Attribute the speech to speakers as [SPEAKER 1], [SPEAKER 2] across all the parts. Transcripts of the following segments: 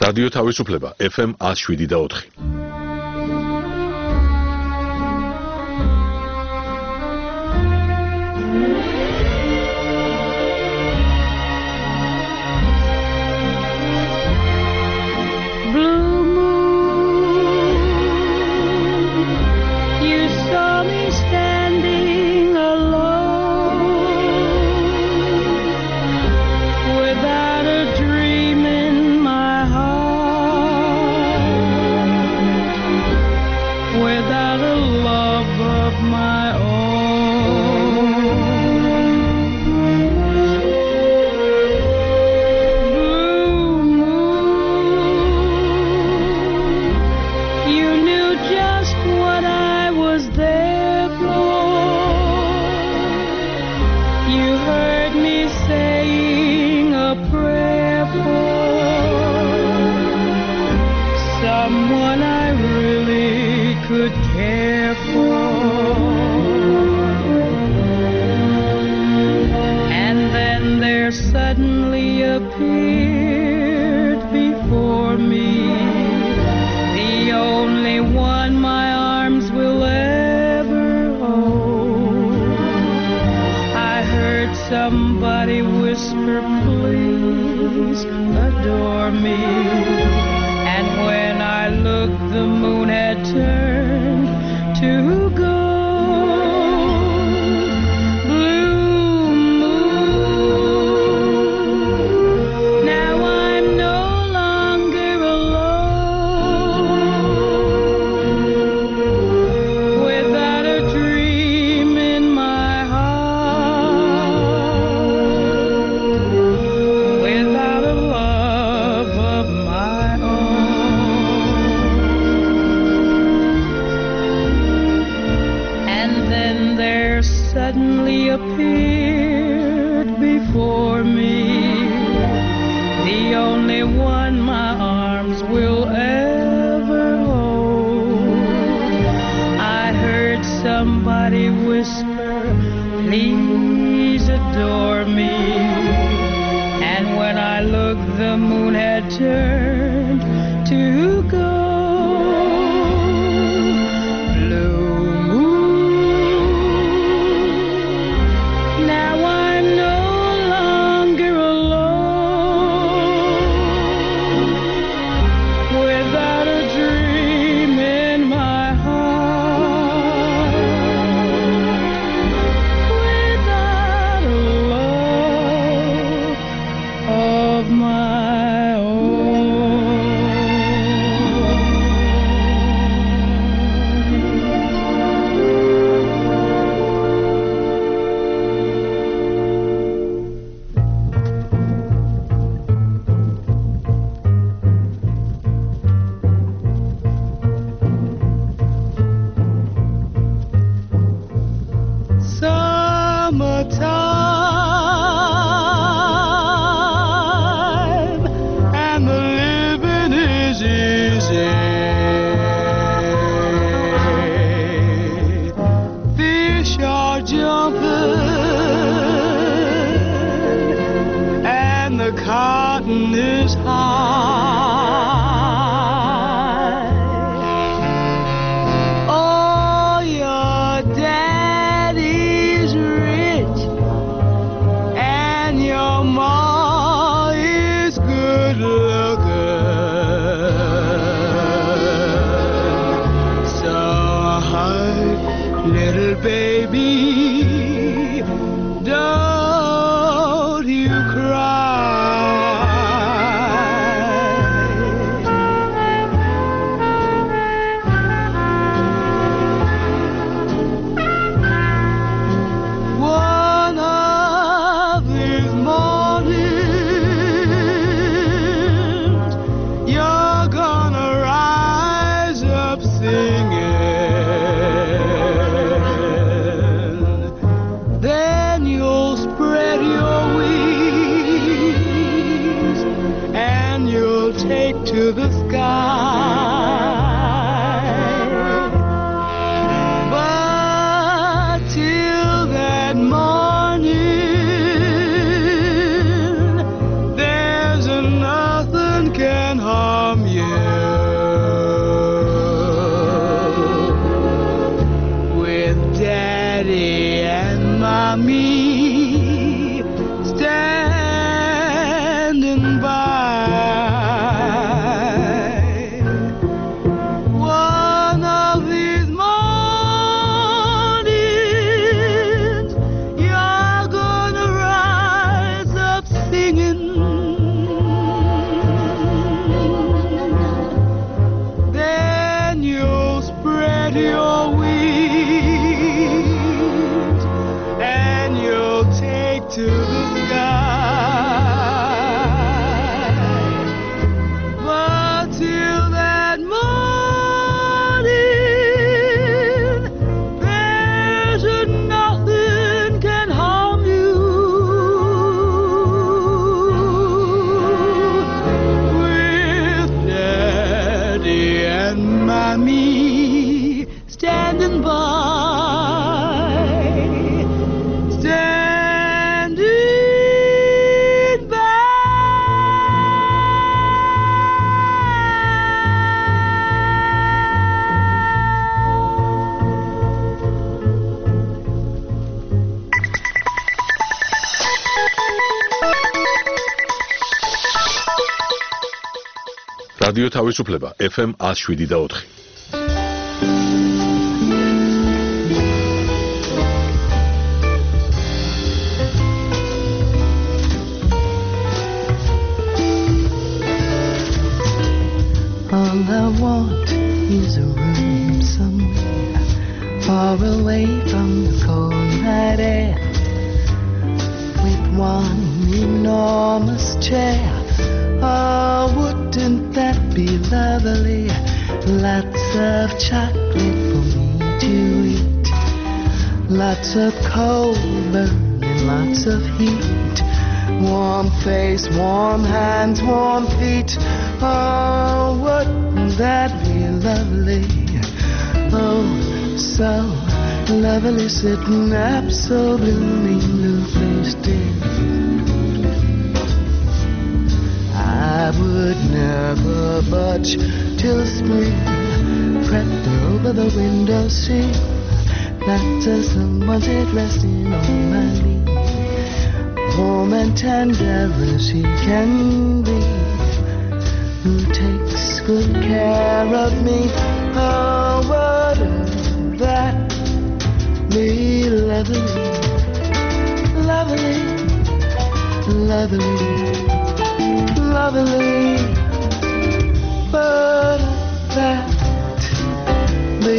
[SPEAKER 1] რადიო თავისუფლება FM 107.4.
[SPEAKER 2] Somebody whisper, please adore me. And when I looked, the moon had turned to gold. Blue moon, now I'm no longer alone. Without a dream in my suddenly appeared before me, the only one my arms will ever hold. I heard somebody whisper, please adore me. And when I looked, the moon had turned to gold. Cotton is high. Oh, your daddy's rich, and your ma is good looking. So, hush, little baby, don't you cry. To the sky, but till that morning, there's nothing can harm. me standing by. One of these mornings, you're gonna rise up singing. Then you'll spread your wings and you'll take to the sky. But till that morning, there's nothing can harm you. With Daddy and Mommy standing by.
[SPEAKER 1] რადიო თავისუფლება FM 107.4.
[SPEAKER 2] All I want is a room somewhere far away from the cold night air, with one enormous chair. Oh, wouldn't that be lovely? Lots of chocolate for me to eat, lots of coal burning, lots of heat, warm face, warm hands, warm feet. Oh, wouldn't that be lovely? Oh, so lovely, sitting up so bloomingly still. I would never budge till spring crept over the windowsill, not till someone's head resting on my knee, warm and tender as he can be, who takes good care of me. Oh, wouldn't that be lovely, lovely, lovely, lovely? Wouldn't that be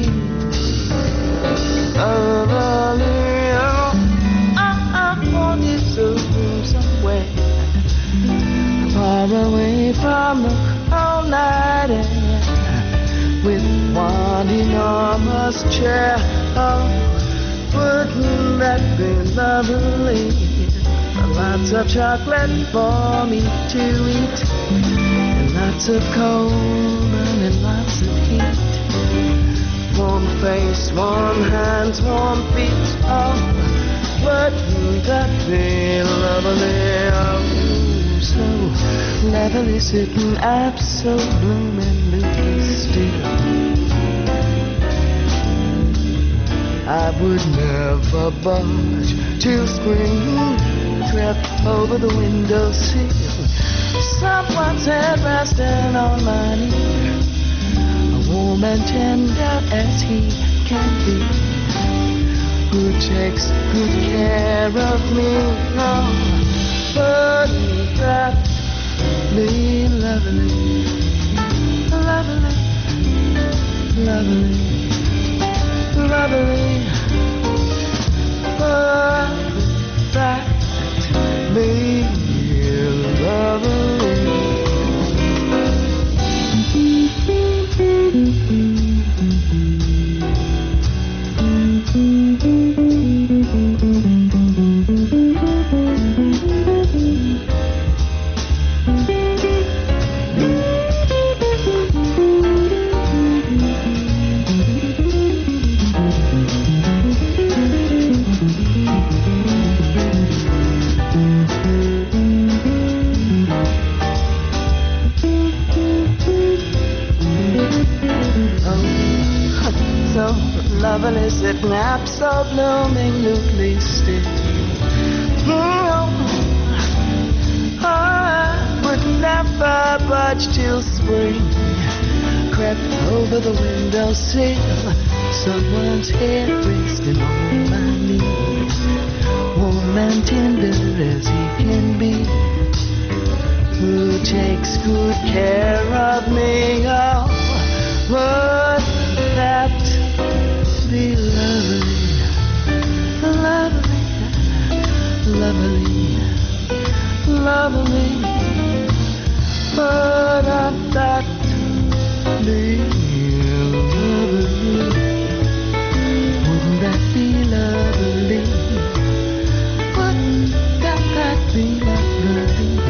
[SPEAKER 2] lovely? Oh, I want you to somewhere far away from the cold night air, with one enormous chair. Oh, wouldn't that be lovely? Lots of chocolate for me to eat, and lots of cold and lots of heat, warm face, warm hands, warm feet. Oh, wouldn't that be lovely? Oh, so lovely, sitting up so bloomingly still. I would never budge till spring crept over the windowsill, someone's head resting on my knee, warm and tender as he can be, who takes good care of me. Oh, wouldn't that be lovely, lovely, lovely, lovely? Wouldn't that be lovely?
[SPEAKER 3] marvelous at naps so blooming newly still. I would never budge till spring crept over the windowsill. Someone's head resting on my knee, warm and tender as he can be, who takes good care of me. Oh, would that be lovely, lovely, lovely, lovely? Would that be lovely? Wouldn't that be lovely? Wouldn't that be lovely?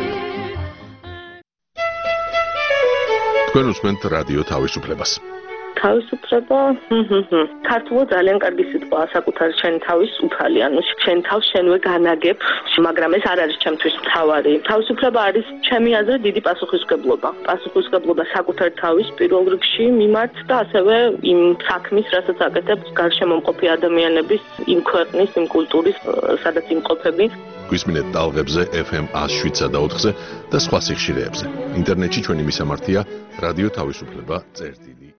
[SPEAKER 1] თქვენ უსმენთ რადიო თავისუფლებას.
[SPEAKER 4] თავისუფლება ქართულად ძალიან კარგი სიტყვაა საკუთარი შენი თავის უფალი, ანუ შენ თავს შენვე განაგებ, მაგრამ ეს არ არის ჩემთვის მთავარი. თავისუფლება არის ჩემი აზრით დიდი პასუხისმგებლობა. პასუხისმგებლობა საკუთარი თავის პირველ რიგში მიმართ და ასევე იმ საქმის, რასაც აკეთებ გარშემომყოფი ადამიანების, იმ ქვეყნის, იმ კულტურის, სადაც იმყოფები.
[SPEAKER 1] გვისმინეთ ტალღებზე FM 107.4-ზე და სხვა სიხშირეებზე. ინტერნეტში ჩვენი მისამართია რადიო თავისუფლება წერტილი.